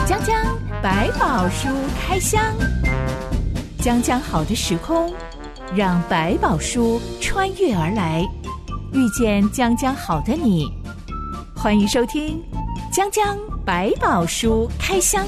江江百宝书开箱，江江好的时空，让百宝书穿越而来，遇见江江好的你。欢迎收听江江百宝书开箱。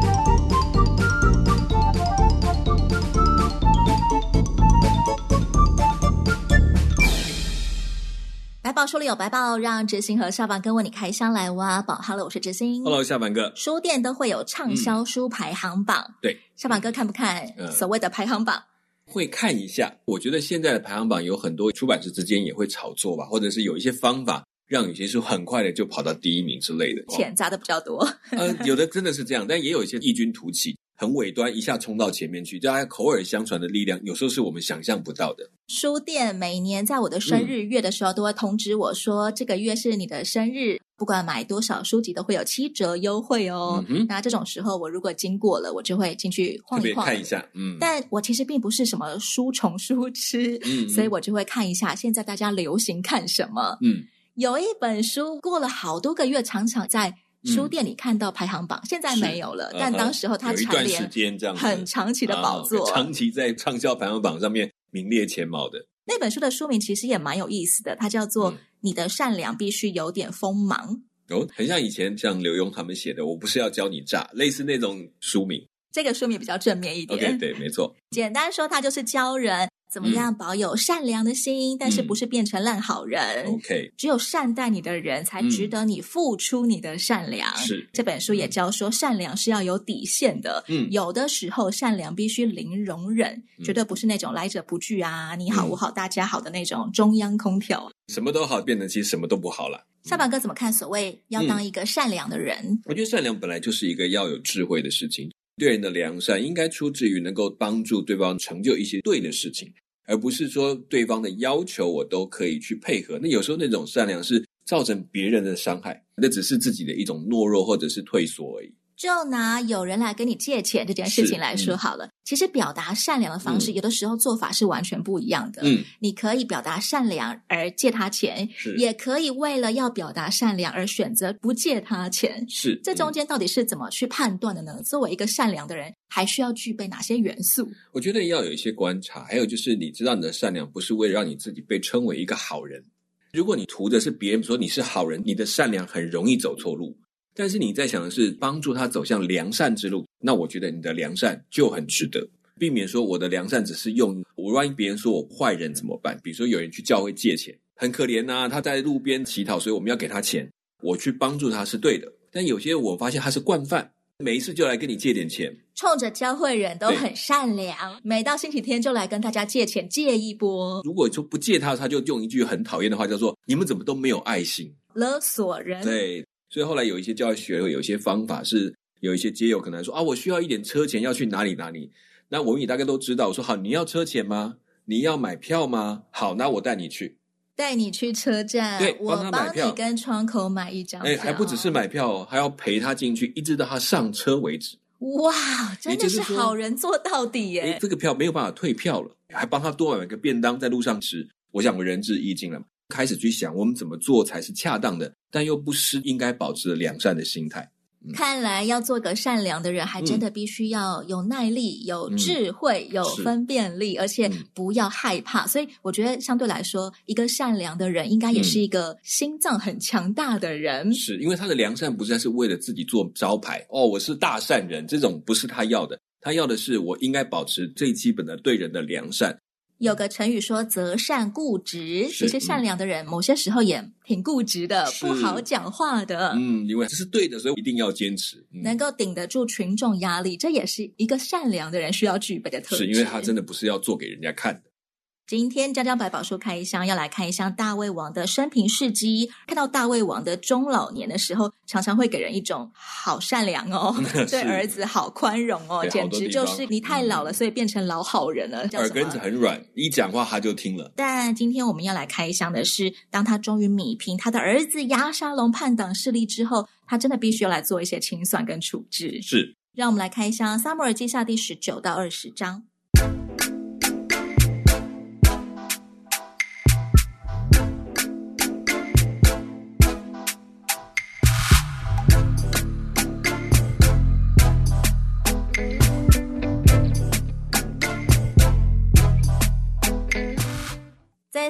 百宝书里有百宝，让知心和下凡哥为你开箱来挖宝。Hello， 我是知心。 Hello， 下凡哥。 书店都会有畅销书排行榜， 对， 下凡哥看不看所谓的排行榜？ 会看一下。我觉得现在的排行榜有很多出版社之间也会炒作吧，或者是有一些方法让有些书很快的就跑到第一名之类的， 钱砸的比较多。 有的真的是这样，但也有一些异军突起，很尾端一下冲到前面去，大家口耳相传的力量有时候是我们想象不到的。书店每年在我的生日月的时候都会通知我说，这个月是你的生日，不管买多少书籍都会有7折优惠哦。那这种时候我如果经过了，我就会进去晃一晃， 特别看一下。 但我其实并不是什么书虫书痴，所以我就会看一下现在大家流行看什么。有一本书过了好多个月，常常在书店里看到排行榜，现在没有了，但当时候它蝉联很长期的宝座， 长期在畅销排行榜上面名列前茅的。 那本书的书名其实也蛮有意思的，它叫做你的善良必须有点锋芒。 很像以前像刘墉他们写的我不是要教你诈，类似那种书名。 这个书名比较正面一点。 OK， 对，没错。 简单说，它就是教人怎么样保有善良的心，但是不是变成烂好人。 OK， 只有善待你的人才值得你付出你的善良。 是， 这本书也教说善良是要有底线的。有的时候善良必须零容忍，绝对不是那种来者不拒啊，你好我好大家好的那种中央空调。 什么都好变成其实什么都不好了。 下巴哥怎么看所谓要当一个善良的人？ 我觉得善良本来就是一个要有智慧的事情，对人的良善应该出自于能够帮助对方成就一些对的事情，而不是说对方的要求我都可以去配合。那有时候那种善良是造成别人的伤害，那只是自己的一种懦弱或者是退缩而已。 就拿有人来跟你借钱这件事情来说好了，其实表达善良的方式有的时候做法是完全不一样的。你可以表达善良而借他钱，也可以为了要表达善良而选择不借他钱。 是， 这中间到底是怎么去判断的呢？作为一个善良的人还需要具备哪些元素？ 我觉得要有一些观察，还有就是你知道你的善良不是为了让你自己被称为一个好人。如果你图的是别人说你是好人，你的善良很容易走错路。但是你在想的是帮助他走向良善之路，那我觉得你的良善就很值得。避免说我的良善只是用我万一别人说我坏人怎么办？比如说有人去教会借钱，很可怜啊，他在路边乞讨，所以我们要给他钱，我去帮助他是对的。但有些我发现他是惯犯，每一次就来跟你借点钱， 冲着教会人都很善良，每到星期天就来跟大家借钱借一波。 如果说不借他，他就用一句很讨厌的话叫做你们怎么都没有爱心， 勒索人。 对，所以后来有一些教会学会有一些方法，是有一些街友可能说我需要一点车钱要去哪里哪里，那我们也大概都知道，我说好，你要车钱吗？你要买票吗？好，那我带你去车站， 对， 我帮你跟窗口买一张票。 还不只是买票还要陪他进去，一直到他上车为止。 哇，真的是好人做到底耶！ 这个票没有办法退票了，还帮他多买个便当在路上吃。我想我仁至义尽了，开始去想我们怎么做才是恰当的，但又不失应该保持良善的心态。 看来要做个善良的人还真的必须要有耐力，有智慧，有分辨力，而且不要害怕。所以我觉得相对来说，一个善良的人应该也是一个心脏很强大的人。 是，因为他的良善不是为了自己做招牌，我是大善人，这种不是他要的。他要的是我应该保持最基本的对人的良善。 有个成语说择善固执，其实善良的人某些时候也挺固执的，不好讲话的。因为这是对的，所以一定要坚持， 能够顶得住群众压力，这也是一个善良的人需要具备的特质。 是，因为他真的不是要做给人家看的。 今天江江百宝书开箱要来看一箱大胃王的生平事迹。看到大胃王的中老年的时候，常常会给人一种好善良哦，对儿子好宽容哦，简直就是你太老了，所以变成老好人了。 耳根子很软，一讲话他就听了。 但今天我们要来开箱的是，当他终于弭平他的儿子押沙龙叛党势力之后，他真的必须要来做一些清算跟处置。 是， 让我们来开箱撒母耳记下第19到20章。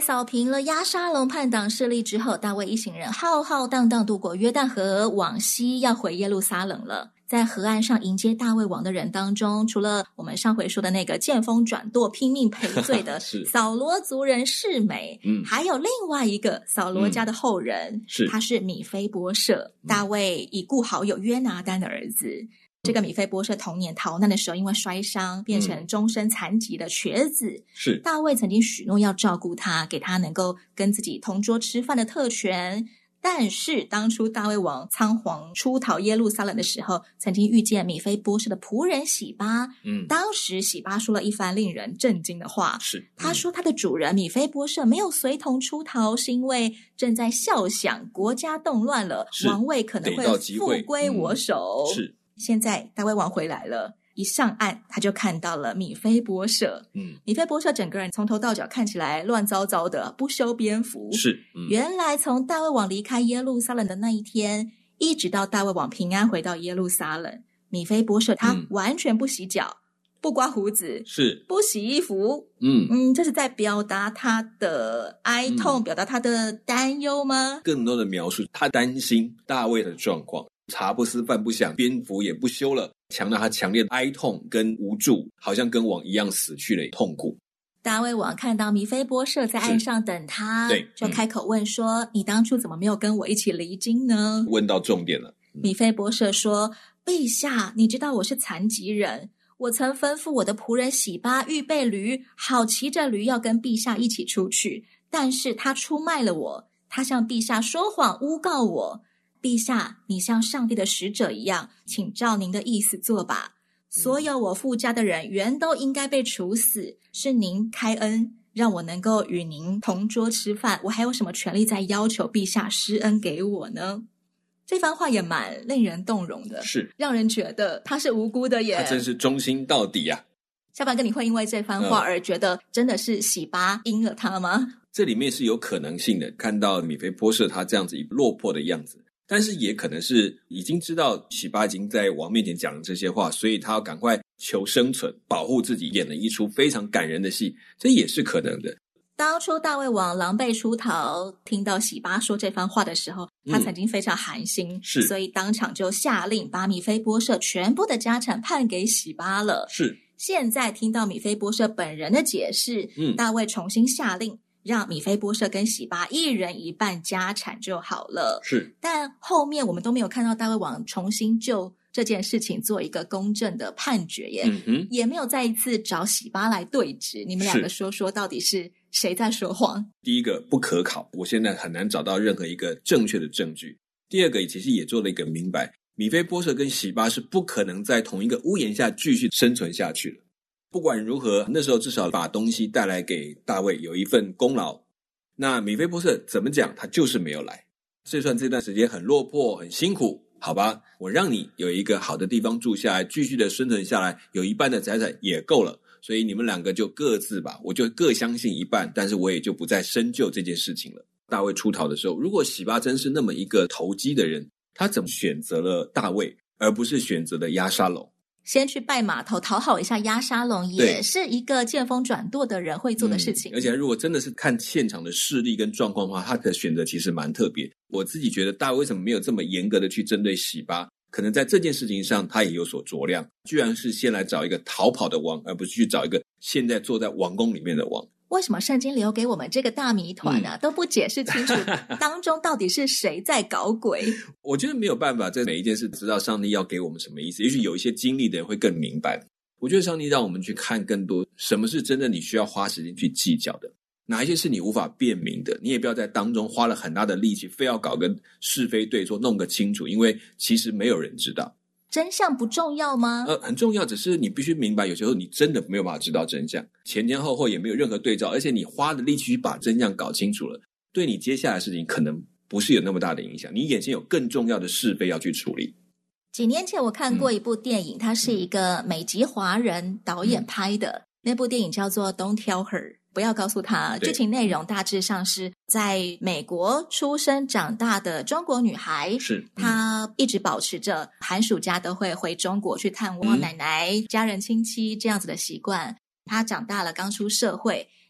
扫平了押沙龙叛党势力之后，大卫一行人浩浩荡荡渡过约旦河，往西要回耶路撒冷了。在河岸上迎接大卫王的人当中，除了我们上回说的那个见风转舵拼命赔罪的扫罗族人示每，还有另外一个扫罗家的后人，他是米非波设，大卫已故好友约拿单的儿子。这个米非波设童年逃难的时候，因为摔伤变成终身残疾的瘸子，是大卫曾经许诺要照顾他，给他能够跟自己同桌吃饭的特权。但是当初大卫王仓皇出逃耶路撒冷的时候，曾经遇见米非波设的仆人洗巴，当时洗巴说了一番令人震惊的话，他说他的主人米非波设没有随同出逃，是因为正在笑想国家动乱了，王位可能会复归我手。现在大卫王回来了，一上岸他就看到了米非波设。米非波设整个人从头到脚看起来乱糟糟的，不修边幅。原来从大卫王离开耶路撒冷的那一天，一直到大卫王平安回到耶路撒冷，米非波设他完全不洗脚，不刮胡子，不洗衣服。这是在表达他的哀痛，表达他的担忧吗？ 更多的描述他担心大卫的状况，茶不思饭不想，蝙蝠也不休了，强调他强烈的哀痛跟无助，好像跟王一样死去的痛苦。 大卫王看到米非波设在岸上等他，就开口问说，你当初怎么没有跟我一起离京呢？ 问到重点了。 米非波设说，陛下，你知道我是残疾人，我曾吩咐我的仆人洗巴预备驴，好骑着驴要跟陛下一起出去，但是他出卖了我，他向陛下说谎诬告我。陛下，你像上帝的使者一样，请照您的意思做吧。所有我父家的人原都应该被处死，是您开恩让我能够与您同桌吃饭，我还有什么权利再要求陛下施恩给我呢？这番话也蛮令人动容的，让人觉得他是无辜的耶， 他真是忠心到底啊。 小板哥，你会因为这番话而觉得真的是洗巴阴了他吗？ 这里面是有可能性的，看到米非波设他这样子落魄的样子，但是也可能是已经知道洗巴已经在王面前讲了这些话，所以他要赶快求生存，保护自己，演了一出非常感人的戏，这也是可能的。 当初大卫王狼狈出逃，听到洗巴说这番话的时候，他曾经非常寒心，所以当场就下令把米非波设全部的家产判给洗巴了。现在听到米非波设本人的解释，大卫重新下令让米非波设跟洗巴一人一半家产就好了。但后面我们都没有看到大卫王重新就这件事情做一个公正的判决耶，也没有再一次找洗巴来对质。你们两个说说到底是谁在说谎？ 第一个不可考，我现在很难找到任何一个正确的证据。第二个其实也做了一个明白，米非波设跟洗巴是不可能在同一个屋檐下继续生存下去了。不管如何，那时候至少把东西带来给大卫有一份功劳。那米非波设怎么讲，他就是没有来。就算这段时间很落魄很辛苦，好吧，我让你有一个好的地方住下来，继续的生存下来，有一半的财产也够了，所以你们两个就各自吧，我就各相信一半，但是我也就不再深究这件事情了。大卫出逃的时候，如果洗巴真是那么一个投机的人，他怎么选择了大卫而不是选择了押沙龙？ 先去拜码头讨好一下押沙龙，也是一个见风转舵的人会做的事情。 而且如果真的是看现场的势力跟状况的话，他的选择其实蛮特别。我自己觉得大卫为什么没有这么严格的去针对洗巴，可能在这件事情上他也有所酌量，居然是先来找一个逃跑的王，而不是去找一个现在坐在王宫里面的王。 为什么圣经留给我们这个大谜团呢？都不解释清楚当中到底是谁在搞鬼？ 我觉得没有办法在每一件事知道上帝要给我们什么意思，也许有一些经历的人会更明白。我觉得上帝让我们去看更多什么是真的你需要花时间去计较的，哪一些是你无法辨明的，你也不要在当中花了很大的力气非要搞个是非对错弄个清楚，因为其实没有人知道。 真相不重要吗？ 很重要，只是你必须明白有时候你真的没有办法知道真相，前前后后也没有任何对照，而且你花的力气去把真相搞清楚了，对你接下来的事情可能不是有那么大的影响，你眼前有更重要的是非要去处理。 几年前我看过一部电影，它是一个美籍华人导演拍的，那部电影叫做 Don't Tell Her， 不要告诉她。剧情内容大致上是在美国出生长大的中国女孩，她一直保持着寒暑假都会回中国去探望奶奶、家人亲戚这样子的习惯。她长大了，刚出社会，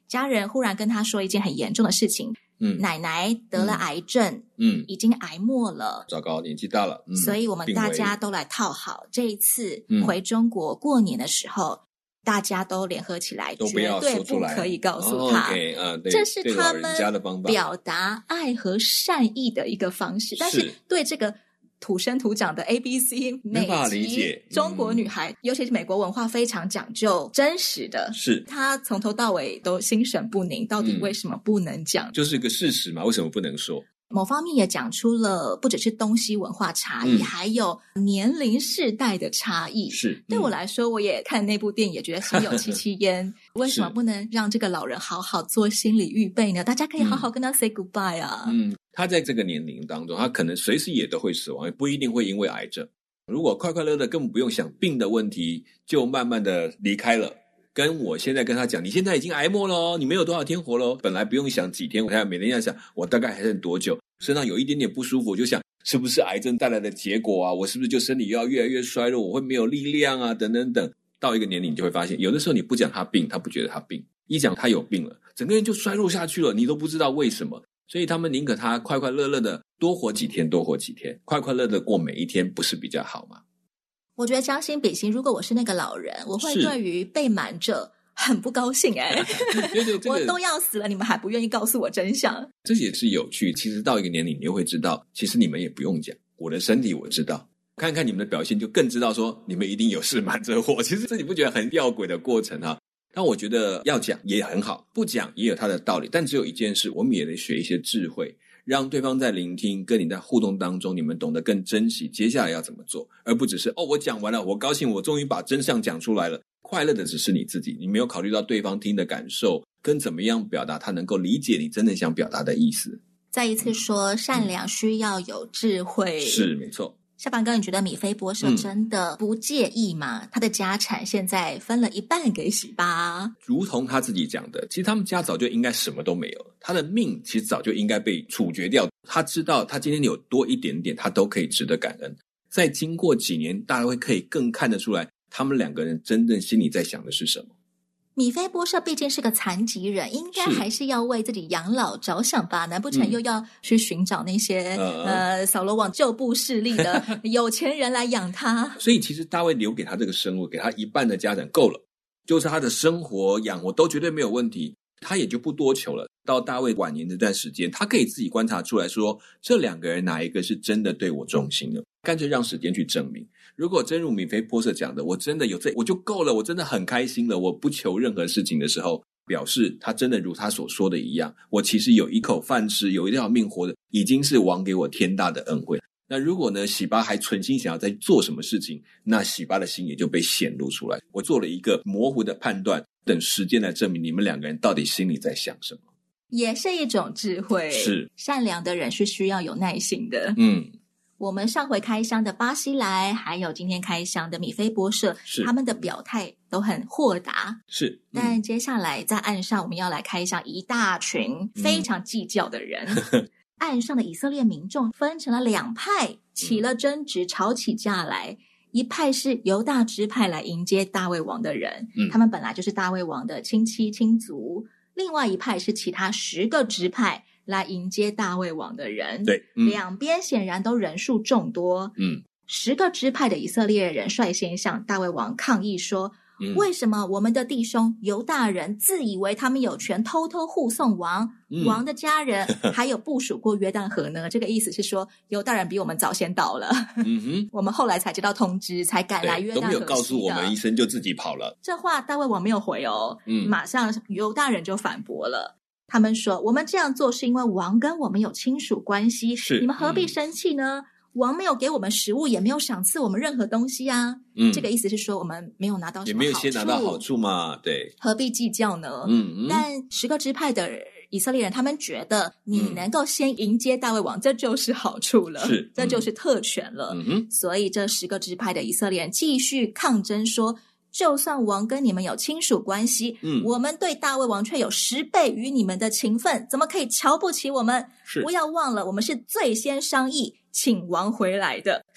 家人忽然跟他说一件很严重的事情，奶奶得了癌症，已经癌末了， 糟糕，年纪大了， 所以我们大家都来套好，这一次回中国过年的时候，大家都联合起来， 都不要绝对不可以告诉他，这是他们表达爱和善意的一个方式，但是对这个土生土长的 ABC 美籍中国女孩，尤其是美国文化非常讲究真实的， 是她从头到尾都心神不宁，到底为什么不能讲？ 就是个事实嘛，为什么不能说？ 某方面也讲出了不只是东西文化差异，还有年龄世代的差异。 是对我来说，我也看那部电影也觉得心有戚戚焉。为什么不能让这个老人好好做心理预备呢？大家可以好好跟他 say goodbye 啊。 他在这个年龄当中，他可能随时也都会死亡，也不一定会因为癌症。如果快快乐乐根本不用想病的问题，就慢慢的离开了。跟我现在跟他讲，你现在已经癌末了哦，你没有多少天活了哦，本来不用想几天，我现在每天要想我大概还剩多久，身上有一点点不舒服，我就想是不是癌症带来的结果啊，我是不是就身体要越来越衰弱，我会没有力量啊，等等等。到一个年龄你就会发现，有的时候你不讲他病，他不觉得他病，一讲他有病了，整个人就衰弱下去了，你都不知道为什么。所以他们宁可他快快乐乐的多活几天，多活几天，快快乐乐的过每一天，不是比较好吗？ 我觉得将心比心，如果我是那个老人，我会对于被瞒着很不高兴对，我都要死了，你们还不愿意告诉我真相， 这也是有趣。其实到一个年龄你就会知道，其实你们也不用讲，我的身体我知道，看看你们的表现就更知道说你们一定有事瞒着我。其实自己不觉得很吊诡的过程啊？但我觉得要讲也很好，不讲也有它的道理，但只有一件事，我们也得学一些智慧，让对方在聆听跟你在互动当中，你们懂得更珍惜接下来要怎么做，而不只是我讲完了，我高兴，我终于把真相讲出来了，快乐的只是你自己，你没有考虑到对方听的感受跟怎么样表达他能够理解你真正想表达的意思。 再一次说，善良需要有智慧， 是没错。 小板哥，你觉得米菲波舍真的不介意吗？他的家产现在分了一半给喜巴， 如同他自己讲的，其实他们家早就应该什么都没有了，他的命其实早就应该被处决掉，他知道他今天有多一点点，他都可以值得感恩。再经过几年，大家会可以更看得出来他们两个人真正心里在想的是什么。 米菲波舍毕竟是个残疾人，应该还是要为自己养老着想吧，难不成又要去寻找那些扫罗王旧部势力的有钱人来养他？ 所以其实大卫留给他这个生物，给他一半的家产够了，就是他的生活养活都绝对没有问题，他也就不多求了。到大卫晚年这段时间，他可以自己观察出来说，这两个人哪一个是真的对我忠心的，干脆让时间去证明。如果真如米菲波舍讲的，我真的有这我就够了，我真的很开心了，我不求任何事情的时候，表示他真的如他所说的一样，我其实有一口饭吃，有一条命活的，已经是王给我天大的恩惠。那如果呢，喜巴还存心想要再做什么事情，那喜巴的心也就被显露出来。我做了一个模糊的判断，等时间来证明你们两个人到底心里在想什么， 也是一种智慧。 是， 善良的人是需要有耐心的。我们上回开箱的巴西莱，还有今天开箱的米菲波舍，他们的表态都很豁达。 是， 但接下来在岸上，我们要来开箱一大群非常计较的人。岸上的以色列民众分成了两派，起了争执，吵起架来。一派是犹大支派来迎接大卫王的人，他们本来就是大卫王的亲戚亲族；另外一派是其他10个支派来迎接大卫王的人。 对， 两边显然都人数众多。10个支派的以色列人率先向大卫王抗议说，为什么我们的弟兄犹大人自以为他们有权偷偷护送王，王的家人还有部署过约旦河呢？这个意思是说犹大人比我们早先到了。我们后来才接到通知，才赶来约旦河西的， 都没有告诉我们一声就自己跑了。 这话大卫王没有回哦，马上犹大人就反驳了。他们说，我们这样做是因为王跟我们有亲属关系，你们何必生气呢？王没有给我们食物，也没有赏赐我们任何东西啊。这个意思是说我们没有拿到什么好处， 也没有先拿到好处嘛，对， 何必计较呢？但10个支派的以色列人，他们觉得你能够先迎接大卫王，这就是好处了，这就是特权了。所以这10个支派的以色列人继续抗争说，就算王跟你们有亲属关系，我们对大卫王却有10倍于你们的情分，怎么可以瞧不起我们？不要忘了，我们是最先商议请王回来的。 是，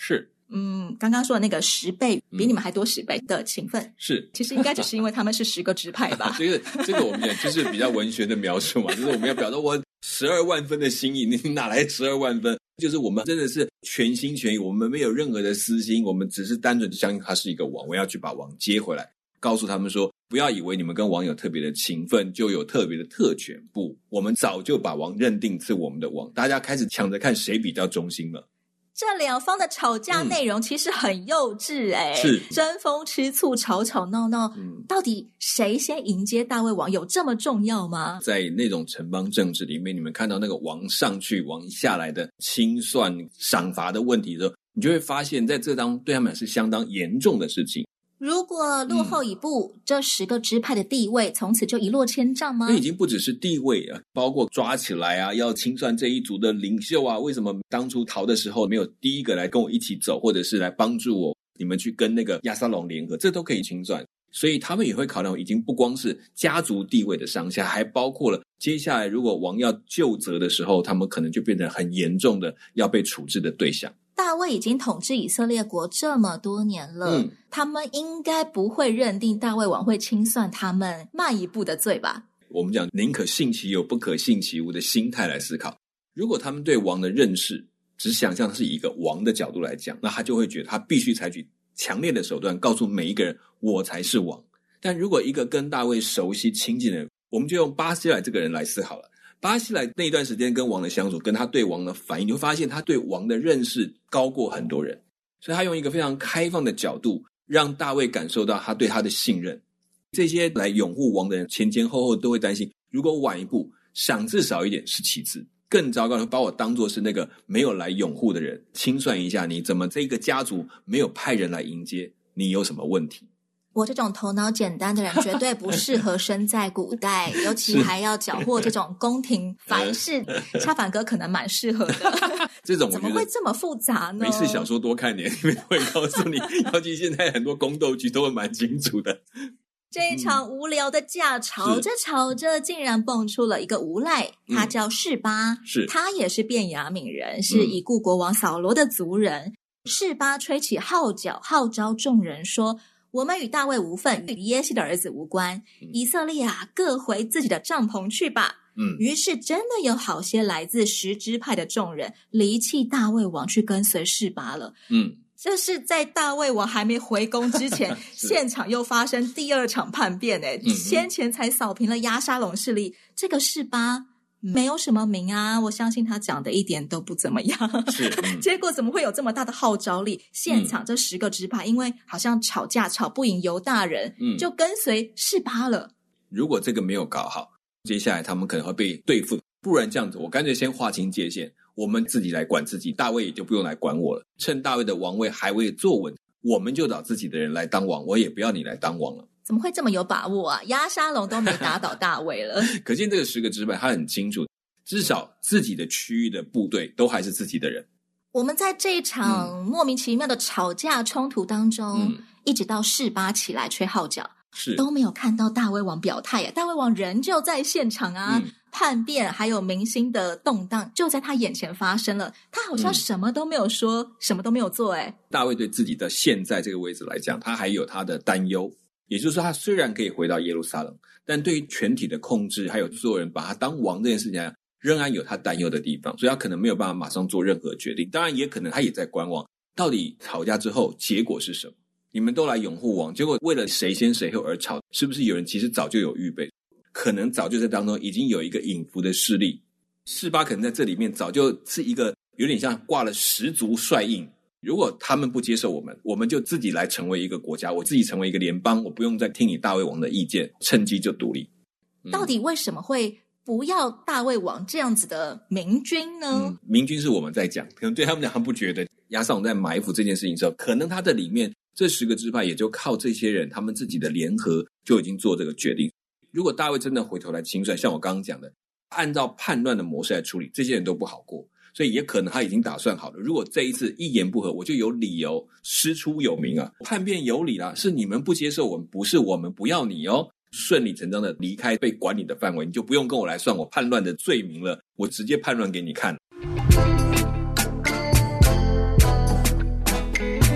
刚刚说的那个10倍比你们还多10倍的勤奋， 是， 其实应该只是因为他们是10个支派吧。 这个我们讲就是比较文学的描述嘛，就是我们要表达我12万分的心意，你哪来12万分？就是我们真的是全心全意，我们没有任何的私心，我们只是单纯的相信他是一个王，我要去把王接回来，告诉他们说，不要以为你们跟王有特别的情分就有特别的特权，不，我们早就把王认定是我们的王，大家开始抢着看谁比较忠心了。 这两方的吵架内容其实很幼稚是争风吃醋，吵吵闹闹，到底谁先迎接大卫王有这么重要吗？ 在那种城邦政治里面，你们看到那个王上去王下来的清算赏罚的问题的时候，你就会发现在这当对他们是相当严重的事情。 如果落后一步，这10个支派的地位从此就一落千丈吗？ 那已经不只是地位啊，包括抓起来啊，要清算这一族的领袖啊，为什么当初逃的时候没有第一个来跟我一起走，或者是来帮助我，你们去跟那个亚撒龙联合，这都可以清算。所以他们也会考量，已经不光是家族地位的上下，还包括了接下来如果王要就责的时候，他们可能就变成很严重的要被处置的对象。 大卫已经统治以色列国这么多年了，他们应该不会认定大卫王会清算他们慢一步的罪吧？ 我们讲宁可信其有不可信其无的心态来思考，如果他们对王的认识只想象是以一个王的角度来讲，那他就会觉得他必须采取强烈的手段告诉每一个人我才是王。但如果一个跟大卫熟悉亲近的人，我们就用巴西莱这个人来思考了。巴西莱那一段时间跟王的相处，跟他对王的反应，你会发现他对王的认识高过很多人，所以他用一个非常开放的角度让大卫感受到他对他的信任。这些来拥护王的人前前后后都会担心，如果晚一步赏赐少一点是其次，更糟糕的把我当作是那个没有来拥护的人，清算一下你怎么这个家族没有派人来迎接，你有什么问题。 我这种头脑简单的人绝对不适合生在古代，尤其还要缴获这种宫廷凡事，恰凡哥可能蛮适合的。 这种我觉得怎么会这么复杂呢？ 没事，小说多看点，因为会告诉你，尤其现在很多宫斗剧都会蛮清楚的。 这一场无聊的架吵着吵着，竟然蹦出了一个无赖，他叫示巴，他也是便雅悯人，是已故国王扫罗的族人。示巴吹起号角，号召众人说，我们与大卫无份，与耶西的儿子无关，以色列啊，各回自己的帐篷去吧。于是真的有好些来自10支派的众人离弃大卫王，去跟随示巴了。这是在大卫王还没回宫之前现场又发生第2场叛变先前才扫平了押沙龙势力，这个示巴没有什么名啊，我相信他讲的一点都不怎么样，结果怎么会有这么大的号召力？现场这10个支派因为好像吵架吵不赢犹大人，就跟随示巴了。 如果这个没有搞好，接下来他们可能会被对付，不然这样子我干脆先划清界限，我们自己来管自己，大卫也就不用来管我了，趁大卫的王位还未坐稳，我们就找自己的人来当王，我也不要你来当王了。 怎么会这么有把握啊？押沙龙都没打倒大卫了。 可见这个10个支派他很清楚，至少自己的区域的部队都还是自己的人。 我们在这一场莫名其妙的吵架冲突当中，一直到示巴起来吹号角，都没有看到大卫王表态。大卫王人就在现场啊，叛变还有民心的动荡就在他眼前发生了，他好像什么都没有说，什么都没有做。 大卫对自己的现在这个位置来讲，他还有他的担忧，也就是说他虽然可以回到耶路撒冷，但对于全体的控制还有所有人把他当王这件事情仍然有他担忧的地方，所以他可能没有办法马上做任何决定。当然也可能他也在观望，到底吵架之后结果是什么？你们都来拥护王，结果为了谁先谁后而吵，是不是有人其实早就有预备？可能早就在当中已经有一个隐伏的势力，示巴可能在这里面早就是一个有点像挂了10族帅印。如果他们不接受我们，我们就自己来成为一个国家，我自己成为一个联邦，我不用再听你大卫王的意见，趁机就独立。 到底为什么会不要大卫王这样子的明君呢？ 明君是我们在讲，可能对他们讲他不觉得。押沙龙在埋伏这件事情的时候，可能他的里面这10个支派也就靠这些人他们自己的联合就已经做这个决定。如果大卫真的回头来清算，像我刚刚讲的，按照叛乱的模式来处理，这些人都不好过，所以也可能他已经打算好了，如果这一次一言不合，我就有理由师出有名啊，叛变有理啦，是你们不接受我们，不是我们不要你哦，顺理成章的离开被管理的范围，你就不用跟我来算我叛乱的罪名了，我直接叛乱给你看。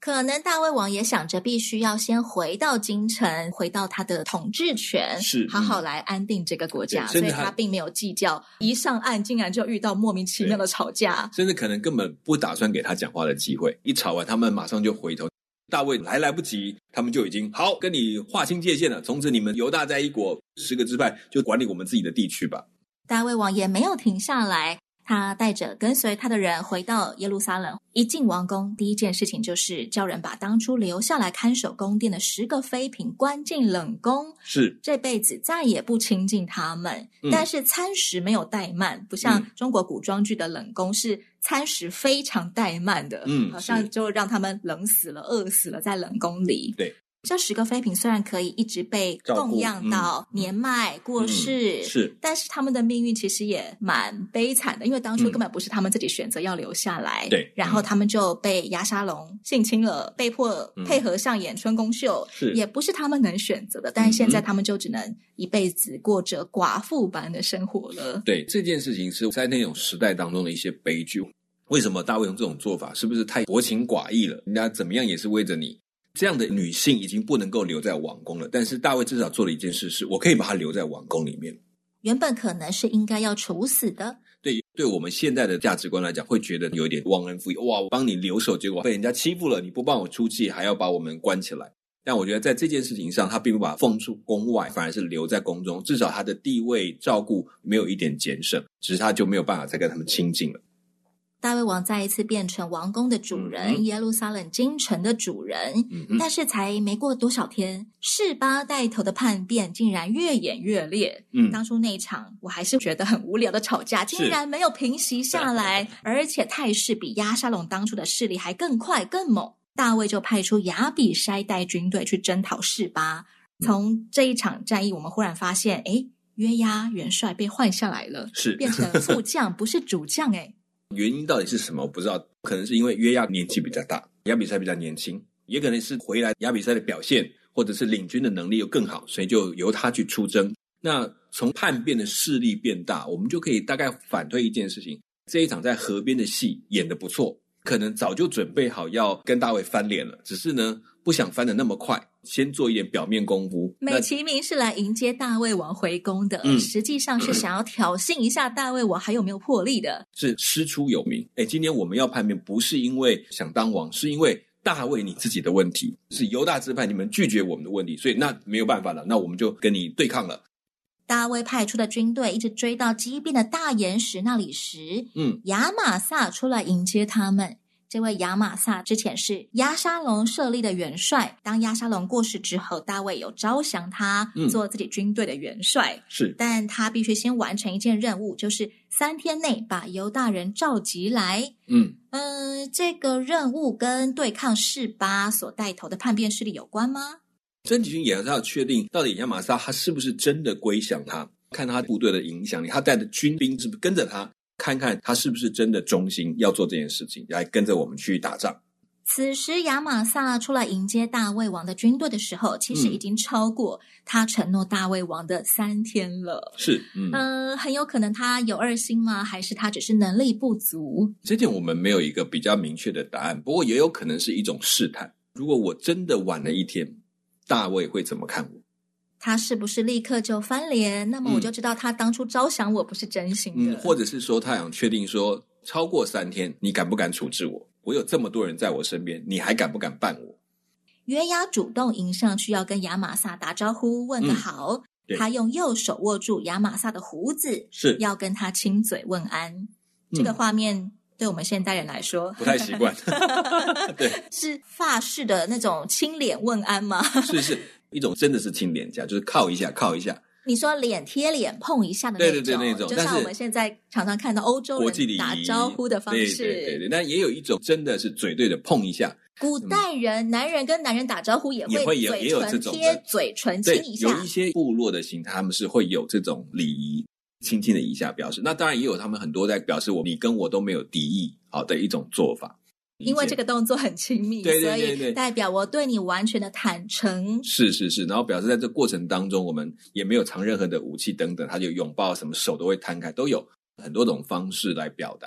可能大卫王也想着必须要先回到京城，回到他的统治权， 是好好来安定这个国家， 所以他并没有计较一上岸竟然就遇到莫名其妙的吵架， 甚至可能根本不打算给他讲话的机会，一吵完他们马上就回头，大卫还来不及，他们就已经好跟你划清界限了，从此你们犹大在一国，10个支派就管理我们自己的地区吧。 大卫王也没有停下来，他带着跟随他的人回到耶路撒冷，一进王宫，第一件事情就是叫人把当初留下来看守宫殿的10个妃嫔关进冷宫， 是这辈子再也不亲近他们。但是餐食没有怠慢，不像中国古装剧的冷宫是餐食非常怠慢的，好像就让他们冷死了、饿死了在冷宫里。 对。 这10个妃嫔虽然可以一直被供养到年迈过世， 是， 但是他们的命运其实也蛮悲惨的，因为当初根本不是他们自己选择要留下来， 对， 然后他们就被押沙龙性侵了，被迫配合上演春宫秀，也不是他们能选择的，但是现在他们就只能一辈子过着寡妇般的生活了。 对，这件事情是在那种时代当中的一些悲剧。为什么大卫用这种做法？是不是太薄情寡义了？人家怎么样也是为着你。这样的女性已经不能够留在王宫了，但是大卫至少做了一件事，是我可以把她留在王宫里面。 原本可能是应该要处死的， 对我们现在的价值观来讲，会觉得有点忘恩负义。哇，我帮你留守，结果被人家欺负了，你不帮我出气，还要把我们关起来。但我觉得在这件事情上，他并不把他放出宫外，反而是留在宫中，至少他的地位照顾没有一点减省，只是他就没有办法再跟他们亲近了。 大卫王再一次变成王宫的主人，耶路撒冷京城的主人，但是才没过多少天，示巴带头的叛变竟然越演越烈。当初那一场我还是觉得很无聊的吵架，竟然没有平息下来，而且态势比押沙龙当初的势力还更快更猛。大卫就派出亚比筛带军队去征讨示巴。从这一场战役，我们忽然发现，约押元帅被换下来了， 是变成副将，不是主将。 原因到底是什么我不知道，可能是因为约押年纪比较大，亚比筛比较年轻，也可能是回来亚比筛的表现或者是领军的能力又更好，所以就由他去出征。那从叛变的势力变大，我们就可以大概反推一件事情，这一场在河边的戏演得不错，可能早就准备好要跟大卫翻脸了，只是呢不想翻得那么快，先做一点表面功夫。 美其名是来迎接大卫王回宫的，实际上是想要挑衅一下大卫王还有没有魄力的， 是师出有名。今天我们要叛变，不是因为想当王，是因为大卫你自己的问题，是犹大支派你们拒绝我们的问题，所以那没有办法了，那我们就跟你对抗了。 大卫派出的军队一直追到激变的大岩石那里时，亚玛撒出来迎接他们。这位亚玛撒之前是押沙龙设立的元帅，当押沙龙过世之后，大卫有招降他做自己军队的元帅， 是， 但他必须先完成一件任务，就是3天内把犹大人召集来。这个任务跟对抗示巴所带头的叛变势力有关吗？ 真奇军也是要确定到底亚玛撒他是不是真的归降他，看他部队的影响力，他带的军兵是不是跟着他，看看他是不是真的忠心要做这件事情，来跟着我们去打仗。 此时亚玛撒出来迎接大卫王的军队的时候，其实已经超过他承诺大卫王的3天了。 是， 很有可能他有二心吗？还是他只是能力不足？ 这点我们没有一个比较明确的答案，不过也有可能是一种试探。如果我真的晚了1天，大卫会怎么看我？ 他是不是立刻就翻脸？那么我就知道他当初招降我不是真心的。 或者是说他想确定说，超过3天你敢不敢处置我？我有这么多人在我身边，你还敢不敢办我？ 约押主动迎上去要跟亚玛撒打招呼问个好，他用右手握住亚玛撒的胡子， 是要跟他亲嘴问安。这个画面对我们现代人来说不太习惯对， 是法式的那种亲脸问安吗？ 是一种真的是亲脸颊，就是靠一下。 你说脸贴脸碰一下的那种， 对那种， 就像我们现在常常看到欧洲人打招呼的方式。 对，但也有一种真的是嘴对的碰一下。 古代人，男人跟男人打招呼也会嘴唇贴嘴唇亲一下。 有一些部落的形态，他们是会有这种礼仪，轻轻的一下表示。那当然也有他们很多在表示你跟我都没有敌意好的一种做法。 因为这个动作很亲密， 对， 所以代表我对你完全的坦诚。 是，然后表示在这过程当中我们也没有藏任何的武器等等，他就拥抱什么手都会摊开，都有很多种方式来表达。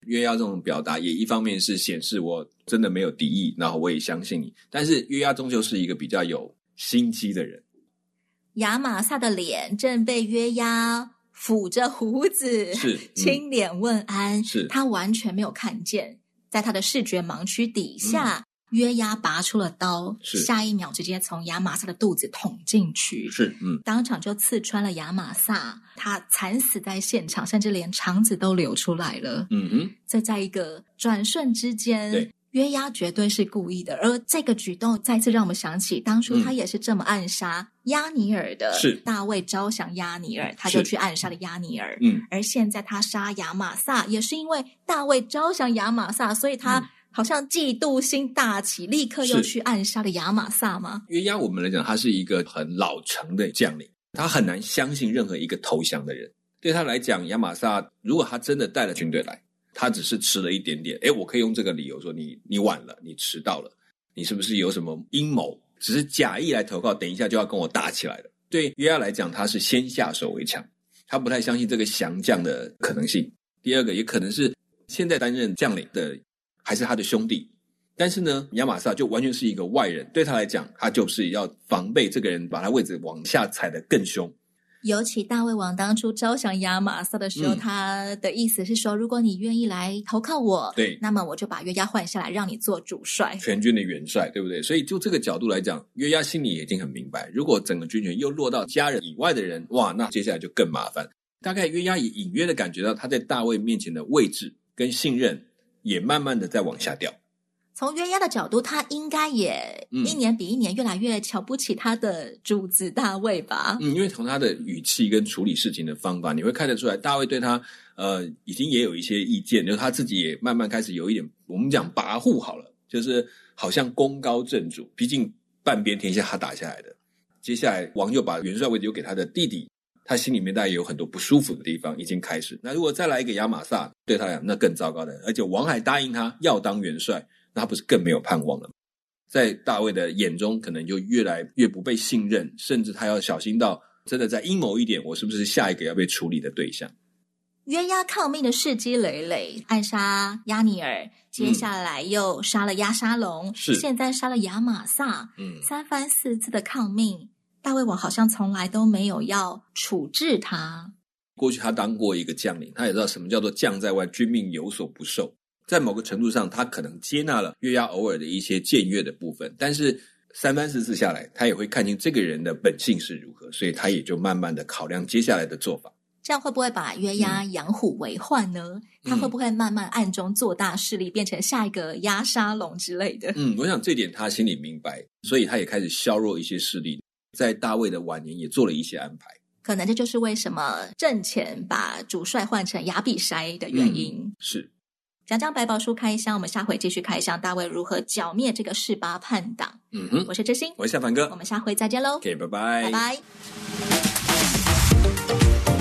约押这种表达也一方面是显示我真的没有敌意，然后我也相信你，但是约押终究是一个比较有心机的人。 亚玛撒的脸正被约押抚着胡子， 是亲脸问安， 是他完全没有看见，在他的视觉盲区底下，约押拔出了刀，下一秒直接从亚玛撒的肚子捅进去，当场就刺穿了亚玛撒，他惨死在现场，甚至连肠子都流出来了。这在一个转瞬之间，约押绝对是故意的，而这个举动再次让我们想起当初他也是这么暗杀押尼尔的，大卫招降押尼尔，他就去暗杀了押尼尔。而现在他杀亚玛撒也是因为大卫招降亚玛撒，所以他好像嫉妒心大起，立刻又去暗杀了亚玛撒吗？ 约押我们来讲他是一个很老成的将领，他很难相信任何一个投降的人。对他来讲，亚玛撒如果他真的带了军队来，他只是迟了一点点，我可以用这个理由说你晚了，你迟到了，你是不是有什么阴谋，只是假意来投靠，等一下就要跟我打起来了。对约押来讲，他是先下手为强，他不太相信这个降将的可能性。第二个也可能是现在担任将领的还是他的兄弟，但是呢亚玛撒就完全是一个外人，对他来讲他就是要防备这个人把他位置往下踩得更凶。 尤其大卫王当初招降亚玛撒的时候，他的意思是说，如果你愿意来投靠我，对，那么我就把约押换下来，让你做主帅， 全军的元帅，对不对？所以就这个角度来讲，约押心里已经很明白，如果整个军权又落到家人以外的人，哇，那接下来就更麻烦。大概约押也隐约的感觉到他在大卫面前的位置跟信任也慢慢的在往下掉。 从约押的角度，他应该也一年比一年越来越瞧不起他的主子大卫吧？ 因为从他的语气跟处理事情的方法，你会看得出来，大卫对他已经也有一些意见，就是他自己也慢慢开始有一点，我们讲跋扈好了，就是好像功高震主，毕竟半边天下他打下来的。接下来王就把元帅位置又给他的弟弟，他心里面大概也有很多不舒服的地方已经开始。那如果再来一个亚玛撒，对他来讲那更糟糕的，而且王还答应他要当元帅，那他不是更没有盼望了吗？在大卫的眼中可能就越来越不被信任，甚至他要小心到真的再阴谋一点，我是不是下一个要被处理的对象。 约押抗命的事迹累累，暗杀押尼尔，接下来又杀了押沙龙，现在杀了亚玛撒，三番四次的抗命，大卫王好像从来都没有要处置他。 过去他当过一个将领，他也知道什么叫做将在外，军命有所不受。在某个程度上，他可能接纳了约押偶尔的一些僭越的部分，但是三番四次下来，他也会看清这个人的本性是如何，所以他也就慢慢的考量接下来的做法。 这样会不会把约押养虎为患呢？他会不会慢慢暗中做大势力，变成下一个押沙龙之类的？ 我想这点他心里明白，所以他也开始削弱一些势力，在大卫的晚年也做了一些安排。 可能这就是为什么阵前把主帅换成亚比筛的原因。 是。 讲讲百宝书开箱，我们下回继续开箱大卫如何剿灭这个示巴叛党。我是知心， 我是夏凡哥， 我们下回再见喽。 OK， 拜拜， 拜拜。